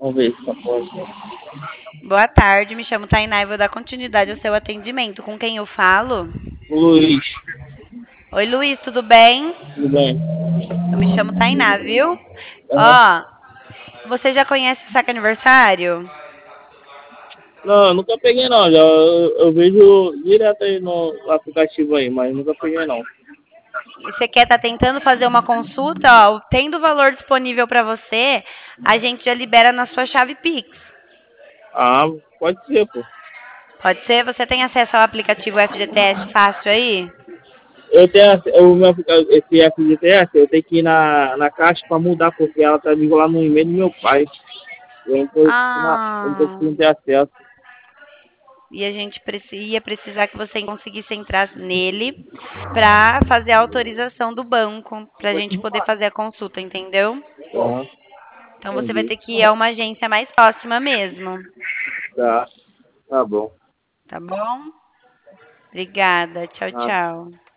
Vamos ver se tá pode. Boa tarde, me chamo Tainá e vou dar continuidade ao seu atendimento. Com quem eu falo? Luiz, Oi, Luiz, tudo bem? tudo bem? Eu me chamo Tainá, viu? Aham. Ó, você já conhece o saque aniversário? Não, eu nunca peguei não. Eu vejo direto aí no aplicativo aí, mas nunca peguei não. E você quer estar tentando fazer uma consulta? Ó, tendo o valor disponível para você, a gente já libera na sua chave Pix. Ah, pode ser, pô. Pode ser? Você tem acesso ao aplicativo FGTS fácil aí? Eu tenho esse FGTS, eu tenho que ir na caixa para mudar, porque ela tá vinculada no e-mail do meu pai. Eu não tô Ah, conseguindo ter acesso. e a gente ia precisar que você conseguisse entrar nele para fazer a autorização do banco, para a gente poder fazer a consulta, entendeu? Aham, Então você vai entendi. ter que ir a uma agência mais próxima mesmo, Tá, tá bom. tá bom? Obrigada. Tchau, Ah, tchau.